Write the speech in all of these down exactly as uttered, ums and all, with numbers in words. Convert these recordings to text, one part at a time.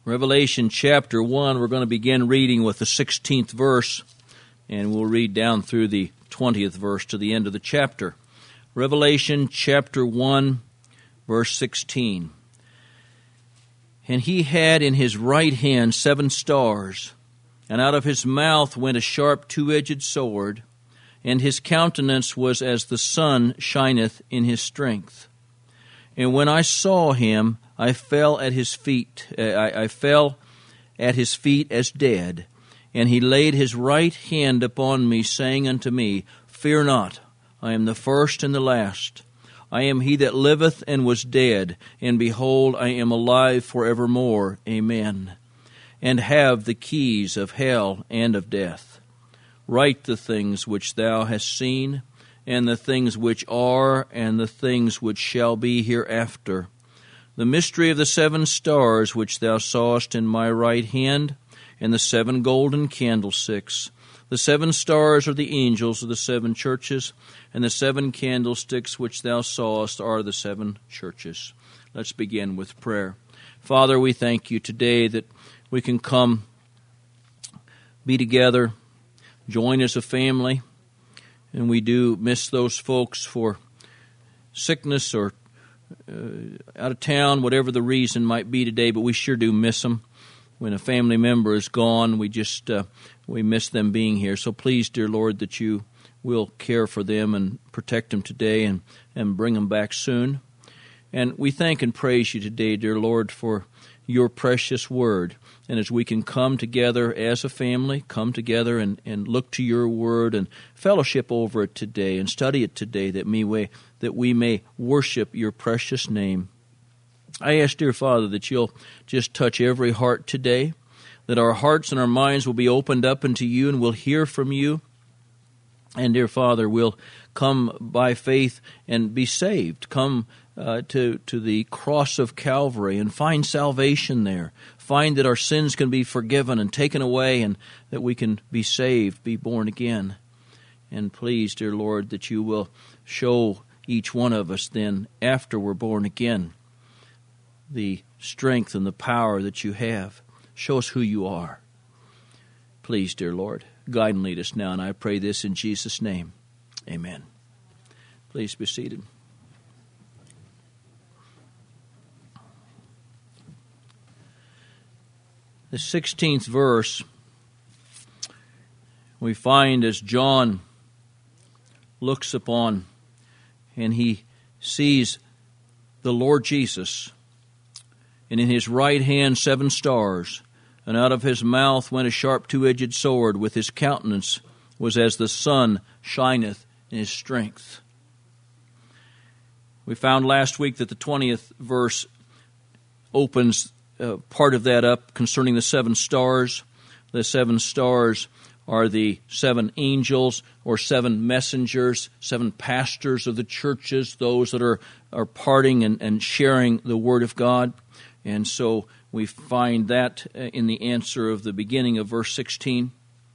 Revelation chapter one, we're going to begin reading with the sixteenth verse, and we'll read down through the twentieth verse to the end of the chapter. Revelation chapter one, verse sixteen. And he had in his right hand seven stars, and out of his mouth went a sharp two-edged sword, and his countenance was as the sun shineth in his strength. And when I saw him, I fell at his feet. I, I fell at his feet as dead. And he laid his right hand upon me, saying unto me, Fear not, I am the first and the last. I am he that liveth and was dead, and behold, I am alive forevermore. Amen. And have the keys of hell and of death. Write the things which thou hast seen, and the things which are, and the things which shall be hereafter. The mystery of the seven stars which thou sawest in my right hand, and the seven golden candlesticks. The seven stars are the angels of the seven churches, and the seven candlesticks which thou sawest are the seven churches. Let's begin with prayer. Father, we thank you today that we can come, be together, join as a family, and we do miss those folks for sickness or uh, out of town, whatever the reason might be today, but we sure do miss them. When a family member is gone, we just uh, we miss them being here. So please, dear Lord, that you will care for them and protect them today and, and bring them back soon. And we thank and praise you today, dear Lord, for your precious word. And as we can come together as a family, come together and, and look to your word and fellowship over it today and study it today, that we, that we may worship your precious name. I ask, dear Father, that you'll just touch every heart today, that our hearts and our minds will be opened up unto you and we'll hear from you. And, dear Father, we'll come by faith and be saved, come uh, to, to the cross of Calvary and find salvation there, find that our sins can be forgiven and taken away and that we can be saved, be born again. And please, dear Lord, that you will show each one of us then, after we're born again, the strength and the power that you have. Show us who you are. Please, dear Lord, guide and lead us now, and I pray this in Jesus' name. Amen. Please be seated. The sixteenth verse, we find as John looks upon and he sees the Lord Jesus, and in his right hand seven stars, and out of his mouth went a sharp two-edged sword, with his countenance was as the sun shineth in his strength. We found last week that the twentieth verse opens uh, part of that up concerning the seven stars. The seven stars are the seven angels or seven messengers, seven pastors of the churches, those that are, are parting and, and sharing the Word of God. And so we find that in the answer of the beginning of verse sixteen.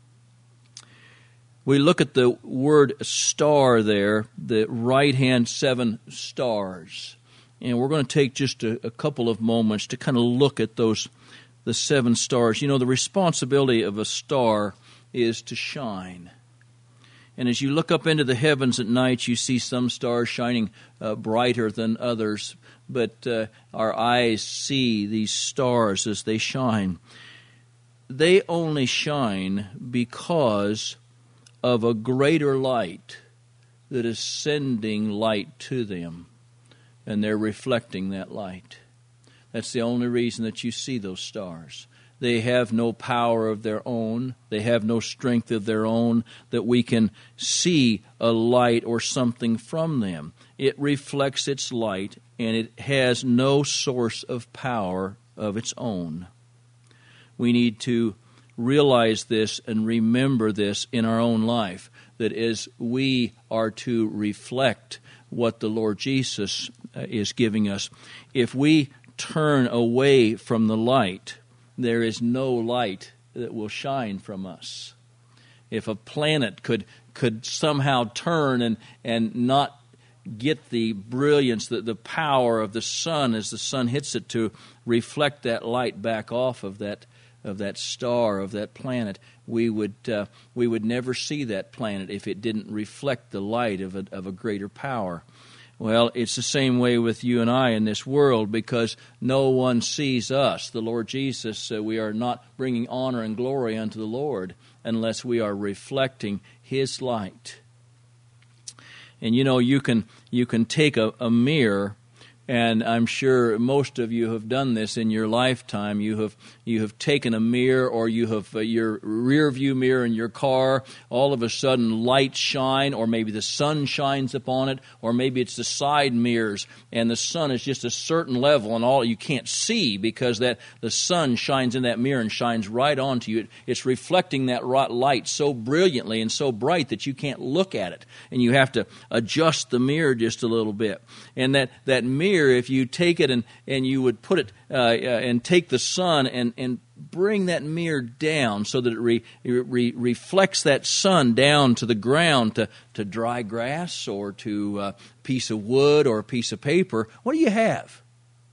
We look at the word star there, the right-hand seven stars. And we're going to take just a, a couple of moments to kind of look at those, the seven stars. You know, the responsibility of a star is to shine. And as you look up into the heavens at night, you see some stars shining uh, brighter than others. But uh, our eyes see these stars as they shine. They only shine because of a greater light that is sending light to them, and they're reflecting that light. That's the only reason that you see those stars. They have no power of their own. They have no strength of their own that we can see a light or something from them. It reflects its light, and it has no source of power of its own. We need to realize this and remember this in our own life, that as we are to reflect what the Lord Jesus is giving us, if we turn away from the light, there is no light that will shine from us. If a planet could could somehow turn and, and not get the brilliance, the, the power of the sun as the sun hits it to reflect that light back off of that of that star, of that planet, we would uh, we would never see that planet if it didn't reflect the light of a, of a greater power. Well, it's the same way with you and I in this world, because no one sees us. The Lord Jesus, uh, we are not bringing honor and glory unto the Lord unless we are reflecting His light. And you know, you can you can take a, a mirror, and I'm sure most of you have done this in your lifetime. You have you have taken a mirror, or you have uh, your rear view mirror in your car. All of a sudden, lights shine, or maybe the sun shines upon it, or maybe it's the side mirrors, and the sun is just a certain level, and all you can't see because that the sun shines in that mirror and shines right onto you. It's reflecting that light so brilliantly and so bright that you can't look at it, and you have to adjust the mirror just a little bit. And that that mirror, if you take it and, and you would put it uh, uh, and take the sun and, and bring that mirror down so that it re, re, reflects that sun down to the ground, to, to dry grass or to a piece of wood or a piece of paper, what do you have?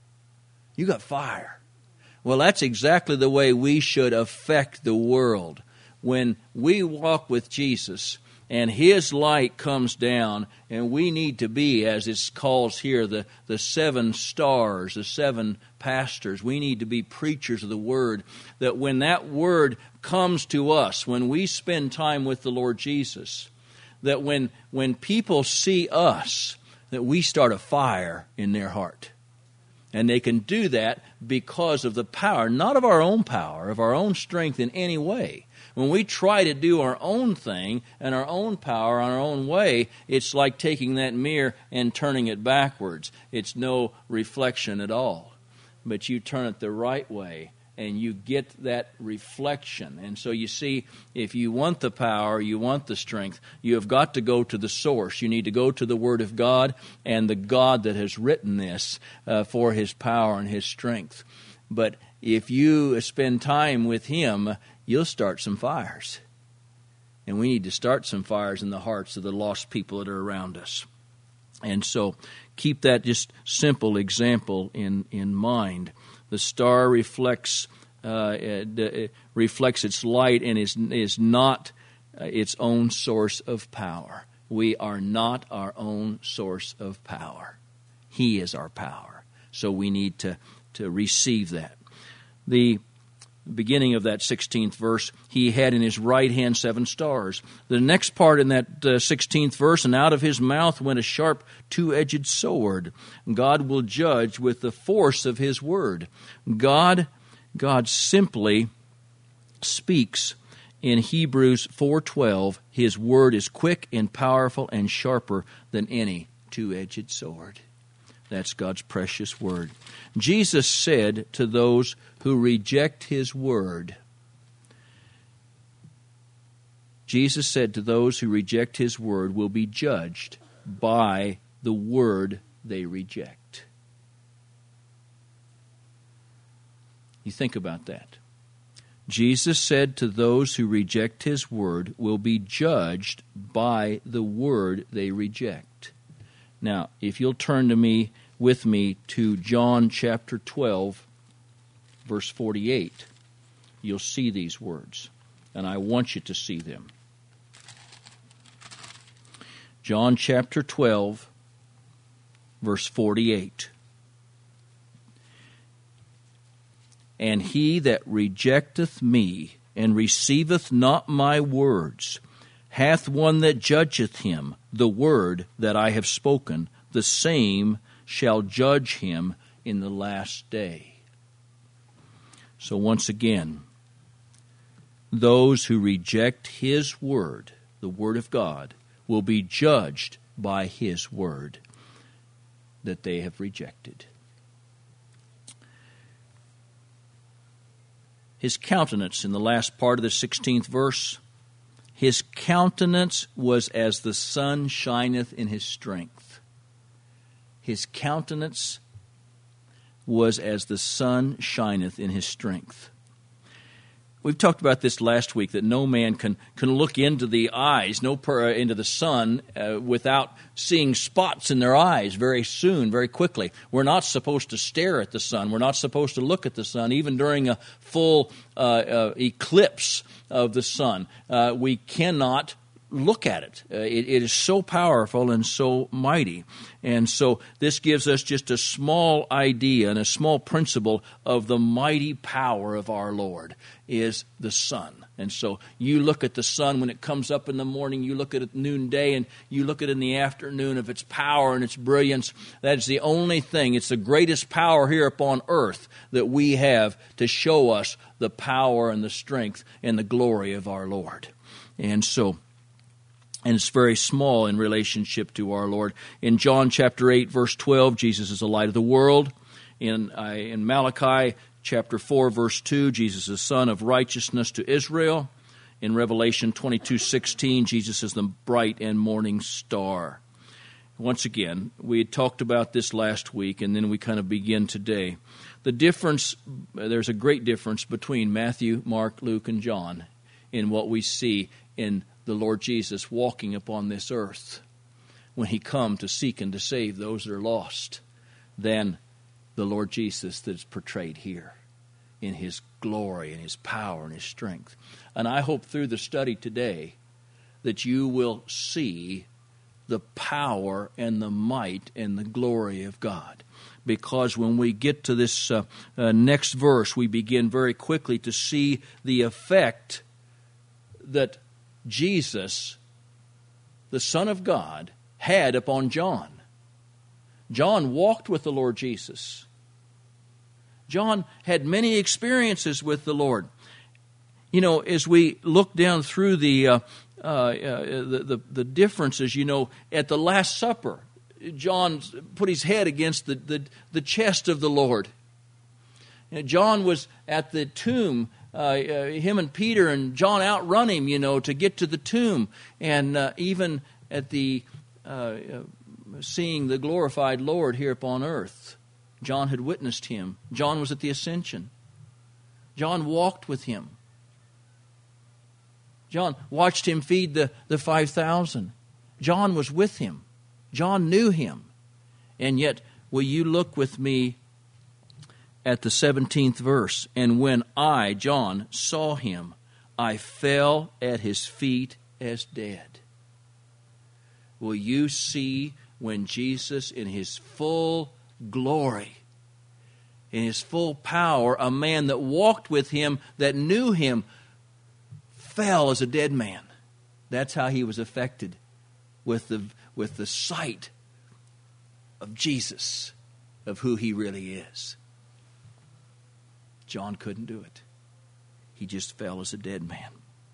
You got fire. Well, that's exactly the way we should affect the world. When we walk with Jesus and His light comes down, and we need to be, as it calls here, the, the seven stars, the seven pastors. We need to be preachers of the Word, that when that Word comes to us, when we spend time with the Lord Jesus, that when, when people see us, that we start a fire in their heart. And they can do that because of the power, not of our own power, of our own strength in any way. When we try to do our own thing and our own power on our own way, it's like taking that mirror and turning it backwards. It's no reflection at all. But you turn it the right way, and you get that reflection. And so you see, if you want the power, you want the strength, you have got to go to the source. You need to go to the Word of God and the God that has written this uh, for His power and His strength. But if you spend time with Him, you'll start some fires. And we need to start some fires in the hearts of the lost people that are around us. And so keep that just simple example in, in mind. The star reflects uh, it, it reflects its light and is, is not uh, its own source of power. We are not our own source of power. He is our power. So we need to, to receive that. The beginning of that sixteenth verse, He had in His right hand seven stars. The next part in that uh, sixteenth verse, and out of His mouth went a sharp two-edged sword. God will judge with the force of His word. God, God simply speaks in Hebrews four twelve, His word is quick and powerful and sharper than any two-edged sword. That's God's precious word. Jesus said to those who reject His word, Jesus said to those who reject His word will be judged by the word they reject. You think about that. Jesus said to those who reject His word will be judged by the word they reject. Now, if you'll turn to me with me to John chapter twelve, verse forty-eight, you'll see these words, and I want you to see them. John chapter twelve, verse forty-eight. And he that rejecteth me and receiveth not my words hath one that judgeth him. The word that I have spoken, the same shall judge him in the last day. So once again, those who reject His word, the word of God, will be judged by His word that they have rejected. His countenance in the last part of the sixteenth verse, His countenance was as the sun shineth in His strength. His countenance was as the sun shineth in His strength. we've talked about this last week, that no man can, can look into the eyes, no per, into the sun, uh, without seeing spots in their eyes very soon, very quickly. We're not supposed to stare at the sun. We're not supposed to look at the sun, even during a full uh, uh, eclipse of the sun. Uh, we cannot look at it. Uh, it. It is so powerful and so mighty. And so this gives us just a small idea and a small principle of the mighty power of our Lord is the sun. And so you look at the sun when it comes up in the morning, you look at it noonday, and you look at it in the afternoon of its power and its brilliance. That is the only thing. It's the greatest power here upon earth that we have to show us the power and the strength and the glory of our Lord. And so And it's very small in relationship to our Lord. In John chapter eight, verse twelve, Jesus is the light of the world. In, uh, in Malachi chapter four, verse two, Jesus is the Son of righteousness to Israel. In Revelation twenty-two sixteen, Jesus is the bright and morning star. Once again, we had talked about this last week, and then we kind of begin today. The difference, there's a great difference between Matthew, Mark, Luke, and John in what we see in the Lord Jesus walking upon this earth when he come to seek and to save those that are lost, than the Lord Jesus that is portrayed here in his glory and his power and his strength. And I hope through the study today that you will see the power and the might and the glory of God. Because when we get to this uh, uh, next verse, we begin very quickly to see the effect that Jesus, the Son of God, had upon John. John walked with the Lord Jesus. John had many experiences with the Lord. You know, as we look down through the uh, uh, uh, the, the the differences, you know, at the Last Supper, John put his head against the the, the chest of the Lord. You know, John was at the tomb. Uh, uh, him and Peter and John outrun him, you know, to get to the tomb. And uh, even at the uh, uh, seeing the glorified Lord here upon earth, John had witnessed him. John was at the ascension. John walked with him. John watched him feed the, the five thousand. John was with him. John knew him. And yet, will you look with me at the seventeenth verse? And when I, John, saw him, I fell at his feet as dead. Will you see when Jesus, in his full glory, in his full power, a man that walked with him, that knew him, fell as a dead man? That's how he was affected with the, with the sight of Jesus, of who he really is. John couldn't do it. He just fell as a dead man.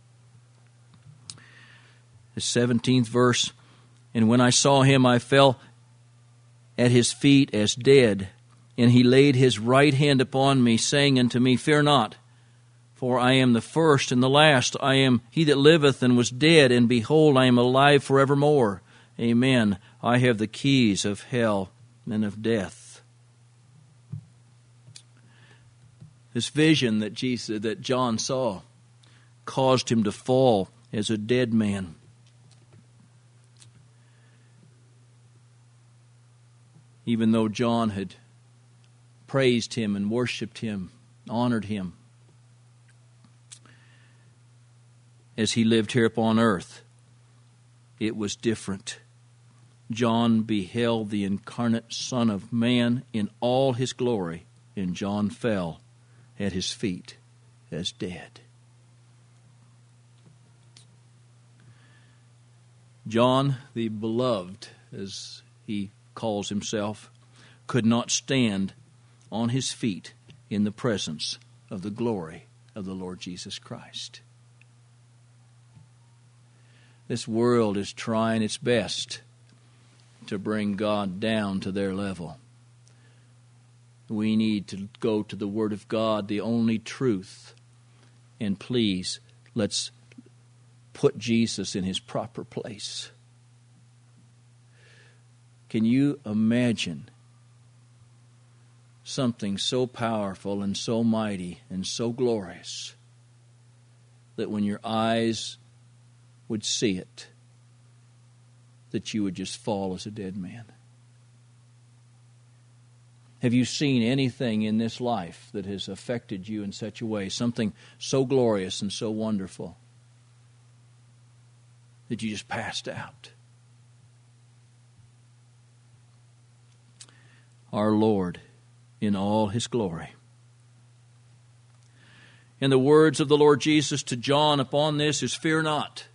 The seventeenth verse, and when I saw him, I fell at his feet as dead. And he laid his right hand upon me, saying unto me, Fear not, for I am the first and the last. I am he that liveth and was dead, and behold, I am alive forevermore. Amen. I have the keys of hell and of death. This vision that Jesus, that John saw, caused him to fall as a dead man. Even though John had praised him and worshipped him, honored him, as he lived here upon earth, it was different. John beheld the incarnate Son of Man in all his glory, and John fell at his feet as dead. John, the beloved, as he calls himself, could not stand on his feet in the presence of the glory of the Lord Jesus Christ. This world is trying its best to bring God down to their level. We need to go to the Word of God, the only truth. And please, let's put Jesus in his proper place. Can you imagine something so powerful and so mighty and so glorious that when your eyes would see it, that you would just fall as a dead man? Have you seen anything in this life that has affected you in such a way, something so glorious and so wonderful, that you just passed out? Our Lord in all His glory. And the words of the Lord Jesus to John upon this is, fear not.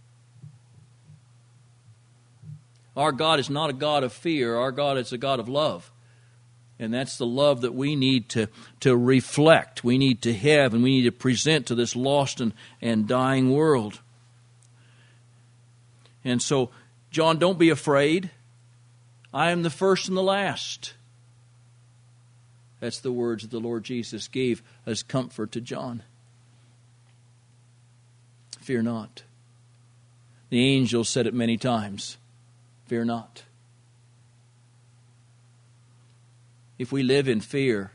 Our God is not a God of fear. Our God is a God of love. And that's the love that we need to, to reflect, we need to have, and we need to present to this lost and, and dying world. And so, John, don't be afraid. I am the first and the last. That's the words that the Lord Jesus gave as comfort to John. Fear not. The angel said it many times. Fear not. If we live in fear,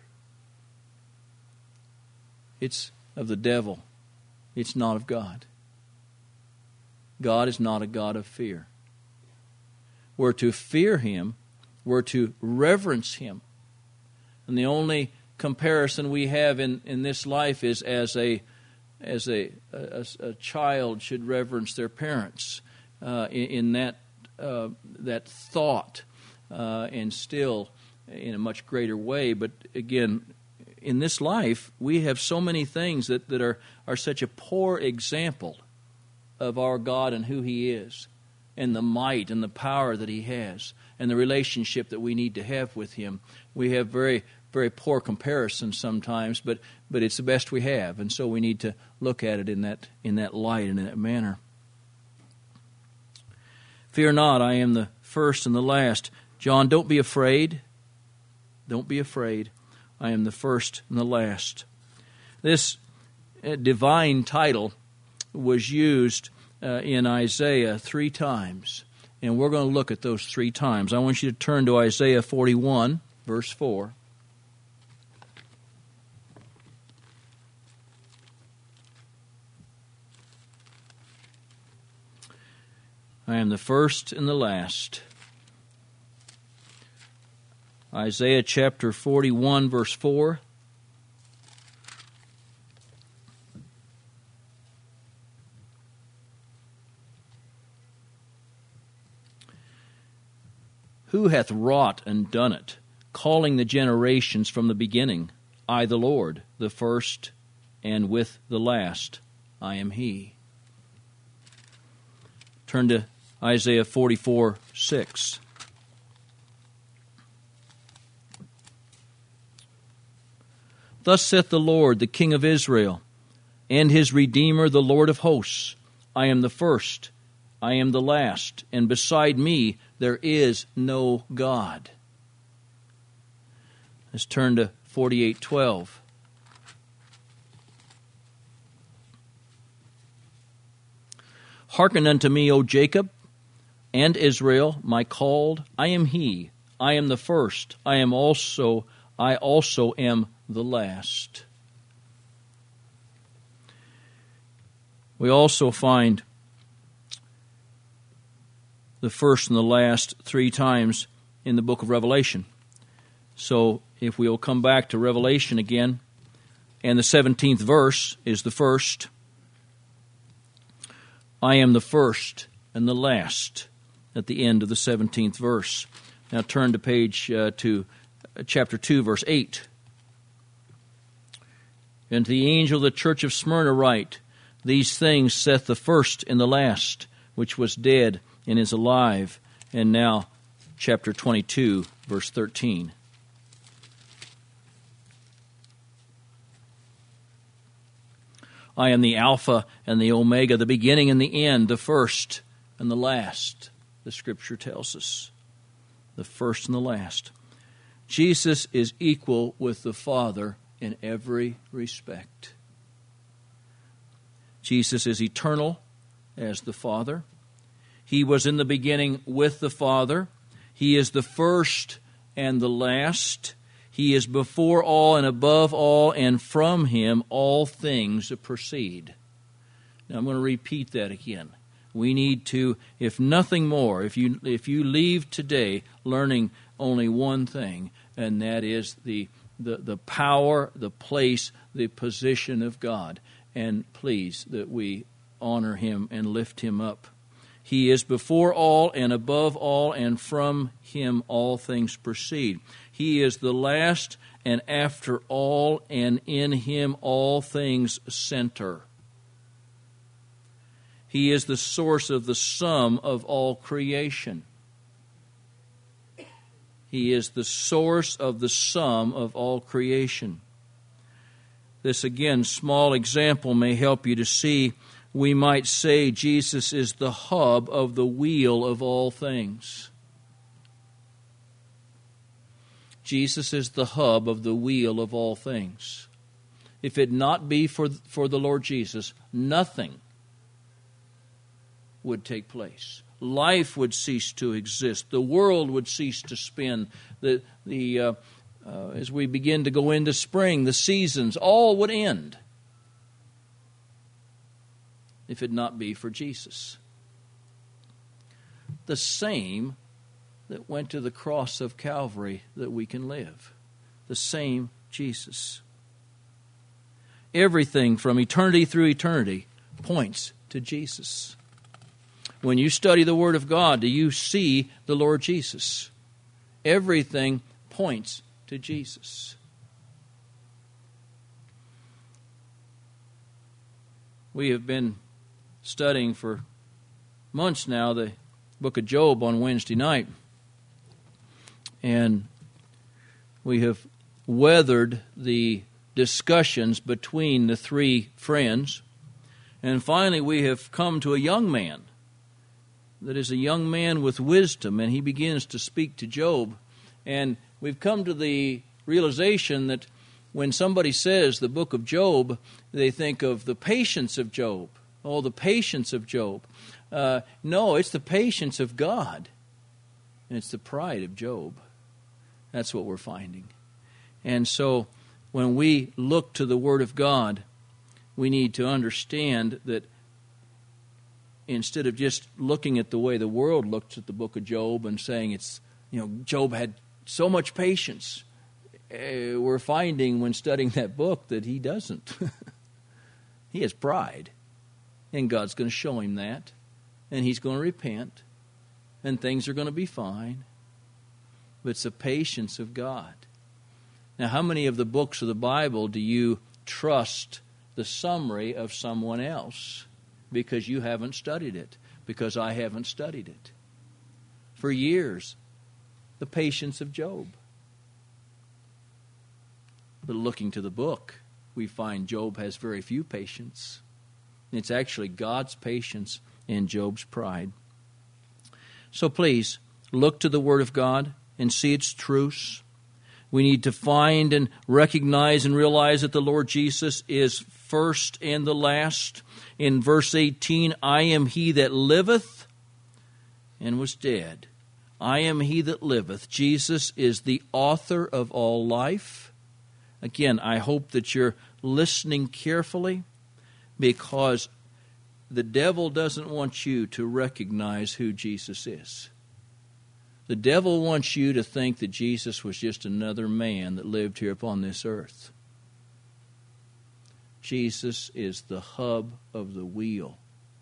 it's of the devil. It's not of God. God is not a God of fear. We're to fear Him. We're to reverence Him. And the only comparison we have in, in this life is as a as a, a, a child should reverence their parents uh, in, in that uh, that thought uh, and still in a much greater way. But again, in this life, we have so many things that, that are, are such a poor example of our God and who He is, and the might and the power that He has, and the relationship that we need to have with Him. We have very, very poor comparisons sometimes, but, but it's the best we have, and so we need to look at it in that in that light and in that manner. Fear not, I am the first and the last. John, don't be afraid. Don't be afraid. I am the first and the last. This divine title was used uh, in Isaiah three times, and we're going to look at those three times. I want you to turn to Isaiah forty-one, verse four. I am the first and the last. Isaiah chapter forty-one, verse four. Who hath wrought and done it, calling the generations from the beginning? I, the Lord, the first, and with the last, I am He. Turn to Isaiah forty-four, six. Thus saith the Lord, the King of Israel, and His Redeemer, the Lord of hosts, I am the first, I am the last, and beside me there is no God. Let's turn to forty-eight, twelve. Hearken unto me, O Jacob, and Israel, my called, I am He, I am the first, I am also, I also am the last. We also find the first and the last three times in the book of Revelation. So if we'll come back to Revelation again, and the seventeenth verse is the first. I am the first and the last at the end of the seventeenth verse. Now turn to page uh, to chapter two, verse eight. And to the angel of the church of Smyrna write, These things saith the first and the last, which was dead and is alive. And now, chapter twenty-two, verse thirteen. I am the Alpha and the Omega, the beginning and the end, the first and the last, the Scripture tells us. The first and the last. Jesus is equal with the Father in every respect. Jesus is eternal as the Father. He was in the beginning with the Father. He is the first and the last. He is before all and above all, and from Him all things proceed. Now, I'm going to repeat that again. We need to, if nothing more, if you if you leave today learning only one thing, and that is the the, the power, the place, the position of God. And please, that we honor Him and lift Him up. He is before all and above all, and from Him all things proceed. He is the last and after all, and in Him all things center. He is the source of the sum of all creation. He is the source of the sum of all creation. This, again, small example may help you to see. We might say Jesus is the hub of the wheel of all things. Jesus is the hub of the wheel of all things. If it not be for, for the Lord Jesus, nothing would take place. Life would cease to exist. The world would cease to spin. The, the, uh, uh, as we begin to go into spring, the seasons, all would end if it not be for Jesus. The same that went to the cross of Calvary that we can live. The same Jesus. Everything from eternity through eternity points to Jesus. When you study the Word of God, do you see the Lord Jesus? Everything points to Jesus. We have been studying for months now the book of Job on Wednesday night. And we have weathered the discussions between the three friends. And finally we have come to a young man that is a young man with wisdom, and he begins to speak to Job. And we've come to the realization that when somebody says the book of Job, they think of the patience of Job. Oh, the patience of Job. Uh, no, it's the patience of God. And it's the pride of Job. That's what we're finding. And so when we look to the Word of God, we need to understand that instead of just looking at the way the world looks at the book of Job and saying it's, you know, Job had so much patience, uh, we're finding when studying that book that he doesn't. He has pride. And God's going to show him that. And he's going to repent. And things are going to be fine. But it's the patience of God. Now, how many of the books of the Bible do you trust the summary of someone else? Because you haven't studied it. Because I haven't studied it. For years, the patience of Job. But looking to the book, we find Job has very few patience. It's actually God's patience in Job's pride. So please, look to the Word of God and see its truths. We need to find and recognize and realize that the Lord Jesus is first and the last. In verse eighteen, I am he that liveth and was dead. I am he that liveth. Jesus is the author of all life. Again, I hope that you're listening carefully, because the devil doesn't want you to recognize who Jesus is. The devil wants you to think that Jesus was just another man that lived here upon this earth. Jesus is the hub of the wheel.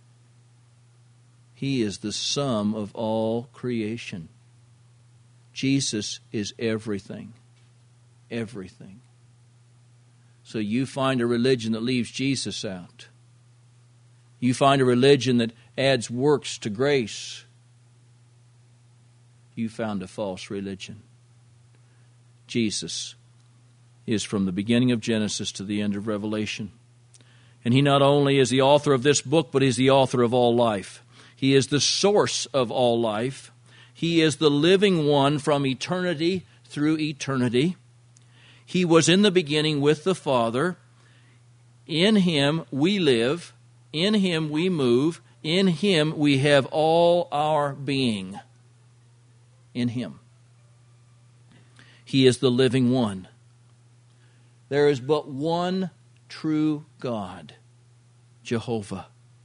He is the sum of all creation. Jesus is everything. Everything. So you find a religion that leaves Jesus out. You find a religion that adds works to grace. You found a false religion. Jesus is from the beginning of Genesis to the end of Revelation. And he not only is the author of this book, but he's the author of all life. He is the source of all life. He is the living one from eternity through eternity. He was in the beginning with the Father. In him we live. In him we move. In him we have all our being. In him. He is the living one. There is but one true God, Jehovah.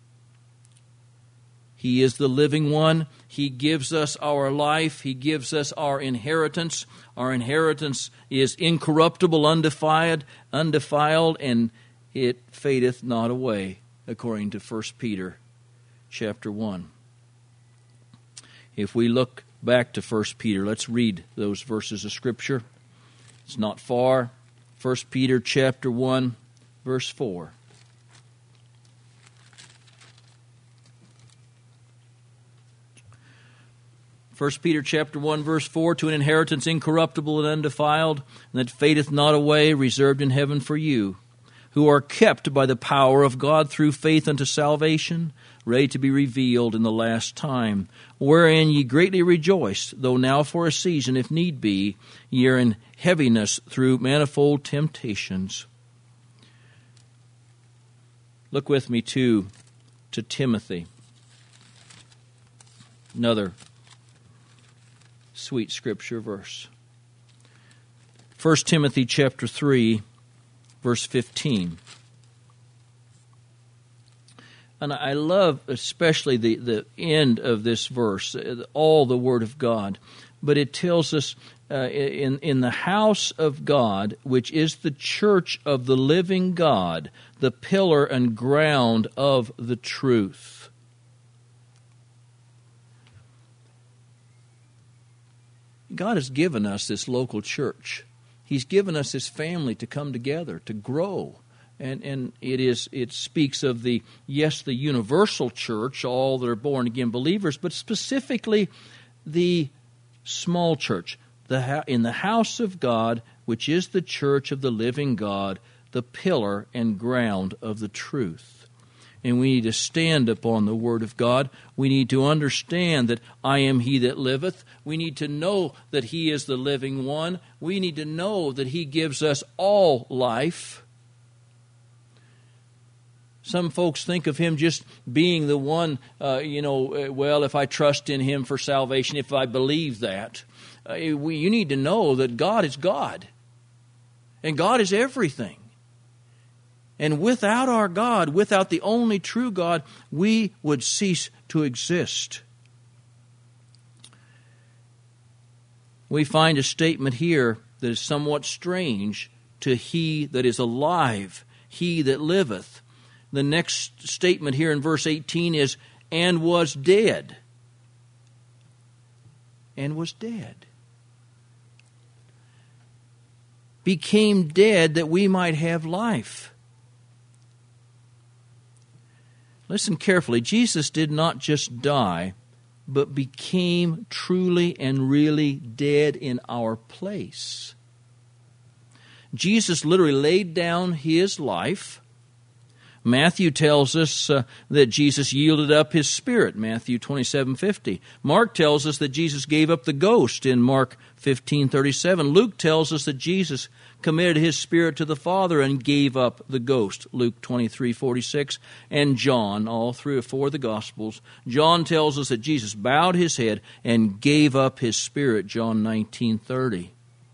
He is the living one. He gives us our life. He gives us our inheritance. Our inheritance is incorruptible, undefiled, undefiled, and it fadeth not away, according to First Peter chapter one. If we look back to First Peter, let's read those verses of Scripture. It's not far. First Peter chapter one, verse four. First Peter chapter one, verse four, to an inheritance incorruptible and undefiled, and that fadeth not away, reserved in heaven for you, who are kept by the power of God through faith unto salvation, ready to be revealed in the last time, wherein ye greatly rejoice, though now for a season, if need be, ye are in heaviness through manifold temptations. Look with me too to Timothy, another sweet Scripture verse. First Timothy chapter three, verse fifteen. And I love especially the, the end of this verse, all the Word of God. But it tells us, uh, in, in the house of God, which is the church of the living God, the pillar and ground of the truth. God has given us this local church. He's given us this family to come together, to grow. And and it is it speaks of the, yes, the universal church, all that are born-again believers, but specifically the small church, the in the house of God, which is the church of the living God, the pillar and ground of the truth. And we need to stand upon the Word of God. We need to understand that I am He that liveth. We need to know that He is the living one. We need to know that He gives us all life. Some folks think of Him just being the one, uh, you know, well, if I trust in Him for salvation, if I believe that. Uh, we, you need to know that God is God. And God is everything. And without our God, without the only true God, we would cease to exist. We find a statement here that is somewhat strange to he that is alive, he that liveth. The next statement here in verse eighteen is, and was dead. And was dead. Became dead that we might have life. Listen carefully. Jesus did not just die, but became truly and really dead in our place. Jesus literally laid down His life. Matthew tells us uh, that Jesus yielded up His spirit, Matthew twenty-seven fifty. Mark tells us that Jesus gave up the ghost in Mark fifteen thirty-seven. Luke tells us that Jesus committed His spirit to the Father and gave up the ghost, Luke twenty-three forty-six. And John, all three or four of the Gospels, John tells us that Jesus bowed His head and gave up His spirit, John nineteen thirty.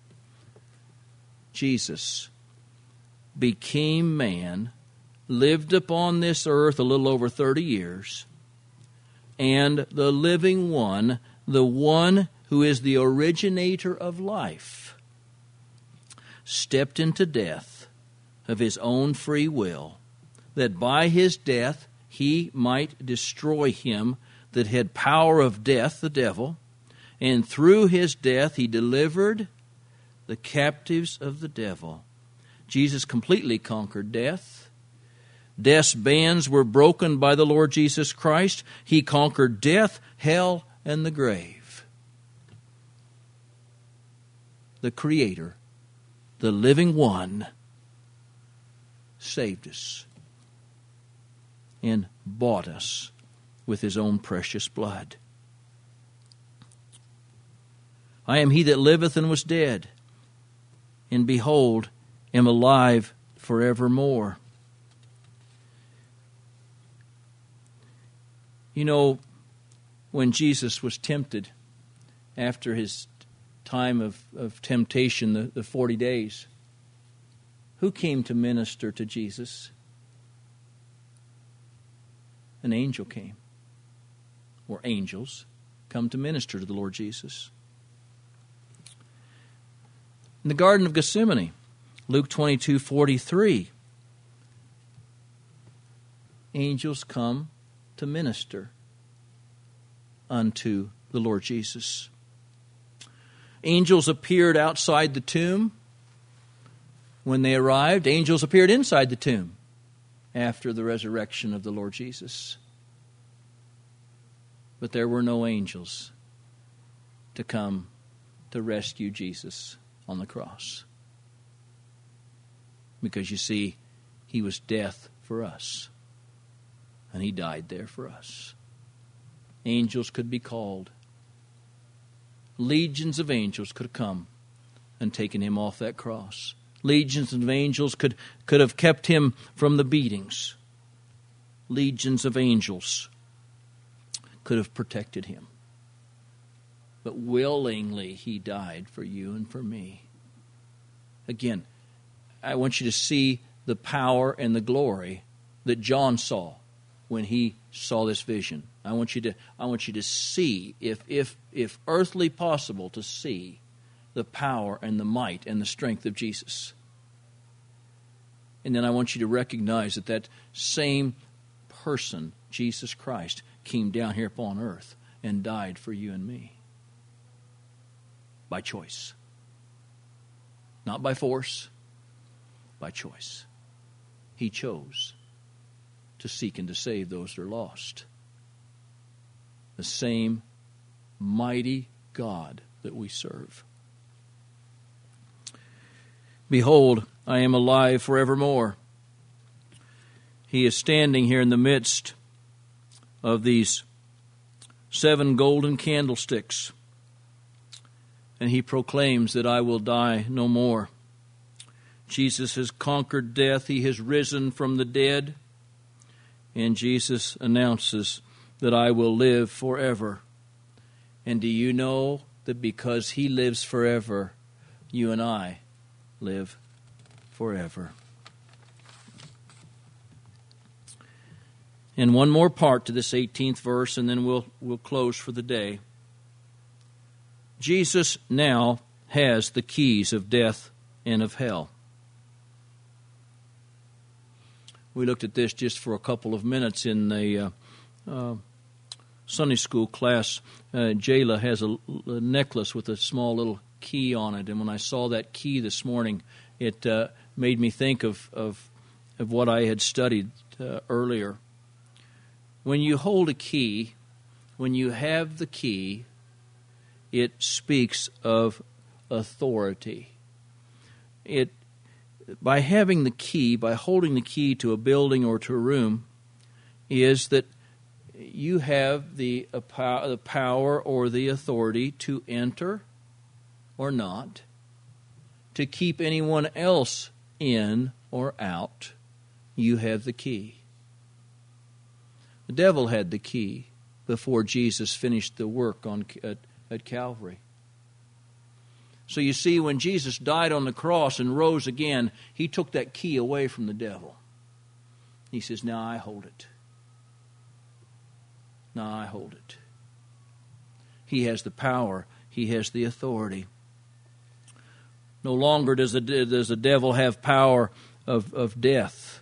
Jesus became man, lived upon this earth a little over thirty years, and the living one, the one who is the originator of life, stepped into death of His own free will, that by His death He might destroy him that had power of death, the devil, and through His death He delivered the captives of the devil. Jesus completely conquered death. Death's bands were broken by the Lord Jesus Christ. He conquered death, hell, and the grave. The Creator, the living one, saved us and bought us with His own precious blood. I am He that liveth and was dead, and behold, am alive forevermore. You know, when Jesus was tempted after His time of, of temptation, the, the forty days, who came to minister to Jesus? An angel came. or angels, come to minister to the Lord Jesus. In the Garden of Gethsemane, Luke twenty-two forty-three, angels come to minister unto the Lord Jesus. Angels appeared outside the tomb when they arrived. Angels appeared inside the tomb after the resurrection of the Lord Jesus. But there were no angels to come to rescue Jesus on the cross. Because you see, he was death for us. And he died there for us. Angels could be called. Legions of angels could have come and taken him off that cross. Legions of angels could, could have kept him from the beatings. Legions of angels could have protected him. But willingly he died for you and for me. Again, I want you to see the power and the glory that John saw when he saw this vision. I want you to I want you to see, if if if earthly possible, to see the power and the might and the strength of Jesus. And then I want you to recognize that that same person, Jesus Christ, came down here upon earth and died for you and me. By choice. Not by force, by choice. He chose to seek and to save those that are lost. The same mighty God that we serve. Behold, I am alive forevermore. He is standing here in the midst of these seven golden candlesticks, and he proclaims that I will die no more. Jesus has conquered death. He has risen from the dead. And Jesus announces that I will live forever. And do you know that because he lives forever, you and I live forever? And one more part to this eighteenth verse, and then we'll we'll close for the day. Jesus now has the keys of death and of hell. We looked at this just for a couple of minutes in the uh, uh, Sunday school class. Uh, Jayla has a, a necklace with a small little key on it, and when I saw that key this morning, it uh, made me think of, of, of what I had studied uh, earlier. When you hold a key, when you have the key, it speaks of authority. It By having the key, by holding the key to a building or to a room, is that you have the, uh, the power or the authority to enter or not, to keep anyone else in or out. You have the key. The devil had the key before Jesus finished the work on at, at Calvary. So you see, when Jesus died on the cross and rose again, he took that key away from the devil. He says, now I hold it. Now I hold it. He has the power. He has the authority. No longer does the, does the devil have power of, of death.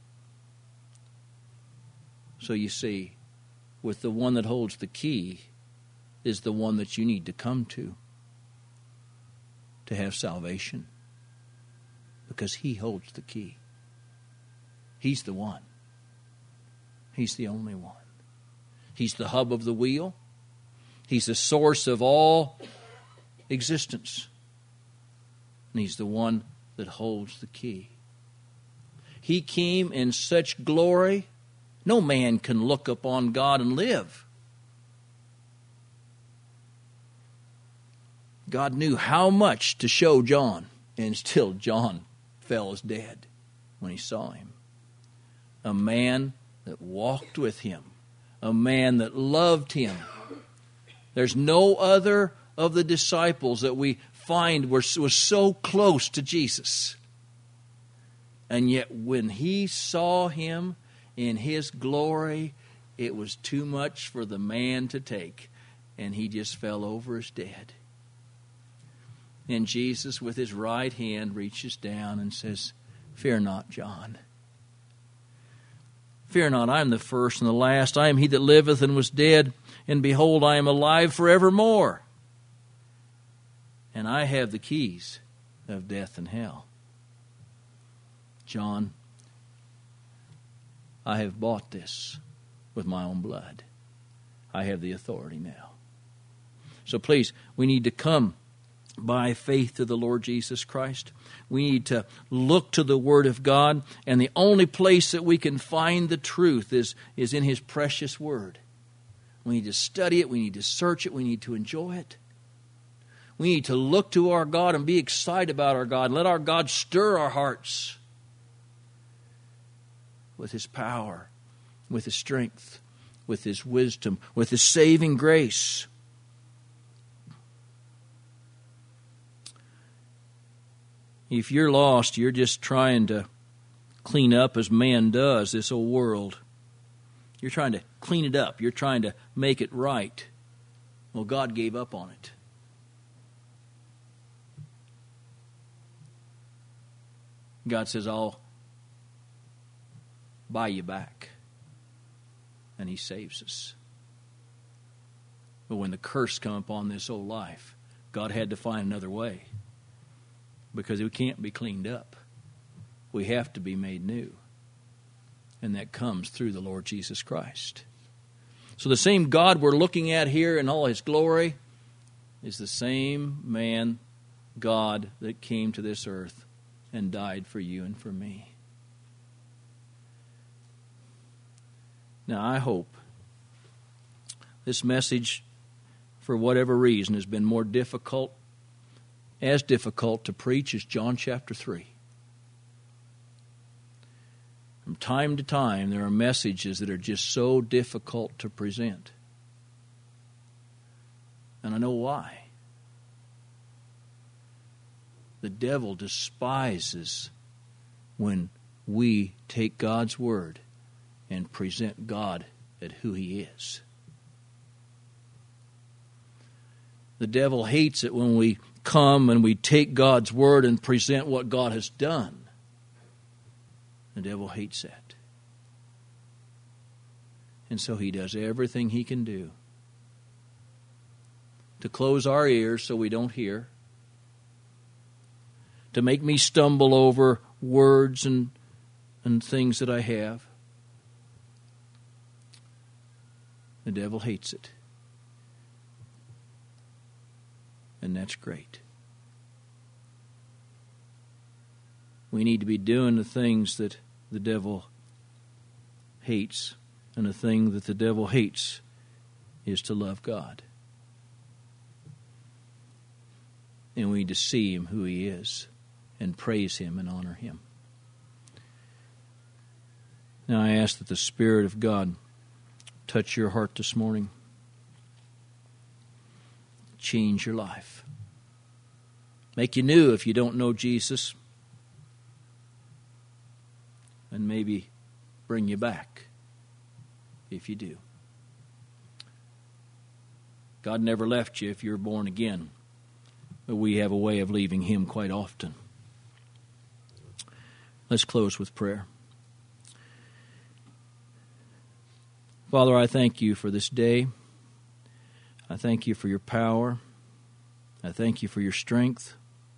So you see, with the one that holds the key is the one that you need to come to. To have salvation, because he holds the key. He's the one. He's the only one. He's the hub of the wheel. He's the source of all existence. And he's the one that holds the key. He came in such glory, no man can look upon God and live. God knew how much to show John, and still John fell as dead when he saw him. A man that walked with him, a man that loved him. There's no other of the disciples that we find was, was so close to Jesus. And yet when he saw him in his glory, It was too much for the man to take, and he just fell over as dead. And Jesus, with his right hand, reaches down and says, "Fear not, John. Fear not, I am the first and the last. I am he that liveth and was dead, and behold, I am alive forevermore. And I have the keys of death and hell. John, I have bought this with my own blood. I have the authority now." So please, we need to come by faith to the Lord Jesus Christ. We need to look to the Word of God, and the only place that we can find the truth is, is in His precious Word. We need to study it, we need to search it, we need to enjoy it. We need to look to our God and be excited about our God. Let our God stir our hearts with His power, with His strength, with His wisdom, with His saving grace. If you're lost, you're just trying to clean up as man does this old world. You're trying to clean it up. You're trying to make it right. Well, God gave up on it. God says, "I'll buy you back." And He saves us. But when the curse come upon this old life, God had to find another way. Because we can't be cleaned up. We have to be made new. And that comes through the Lord Jesus Christ. So the same God we're looking at here in all His glory is the same man, God, that came to this earth and died for you and for me. Now I hope this message, for whatever reason, has been more difficult as difficult to preach as John chapter three. From time to time, there are messages that are just so difficult to present. And I know why. The devil despises when we take God's word and present God at who He is. The devil hates it when we come and we take God's word and present what God has done. The devil hates that. And so he does everything he can do to close our ears so we don't hear, to make me stumble over words and, and things that I have. The devil hates it. And that's great. We need to be doing the things that the devil hates. And the thing that the devil hates is to love God. And we need to see Him who He is and praise Him and honor Him. Now I ask that the Spirit of God touch your heart this morning. Change your life. Make you new if you don't know Jesus. And maybe bring you back if you do. God never left you if you're born again. But we have a way of leaving Him quite often. Let's close with prayer. Father, I thank You for this day. I thank You for Your power. I thank You for Your strength.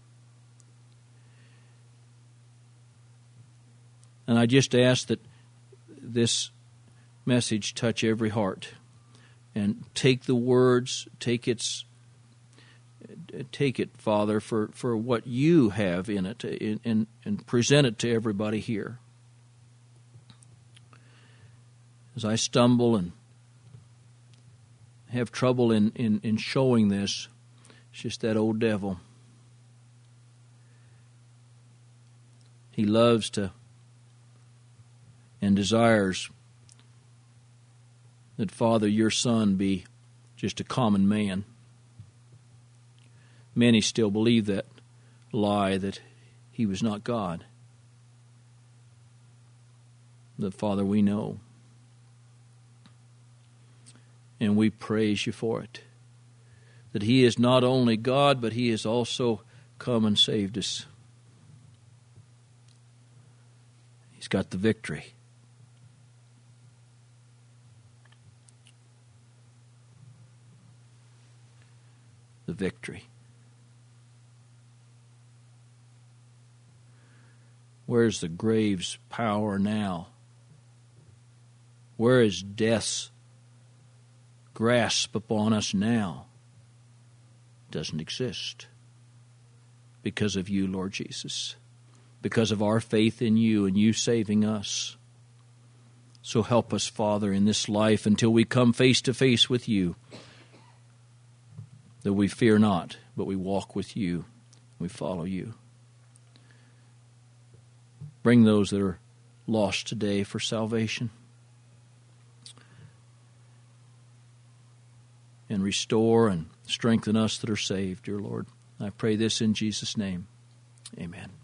And I just ask that this message touch every heart. And take the words, take its, take it, Father, for, for what You have in it, and, and present it to everybody here. As I stumble and have trouble in, in, in showing this, it's just that old devil. He loves to and desires that, Father, Your Son be just a common man. Many still believe that lie, that He was not God. That, Father, we know And we praise you for it. That he is not only God, but he has also come and saved us. He's got the victory. The victory. Where's the grave's power now? Where is death's grasp upon us now? It doesn't exist. Because of you, Lord Jesus. Because of our faith in you and you saving us. So help us, Father, in this life until we come face to face with you. That we fear not, but we walk with you. We follow you. Bring those that are lost today for salvation. And restore and strengthen us that are saved, dear Lord. I pray this in Jesus' name. Amen.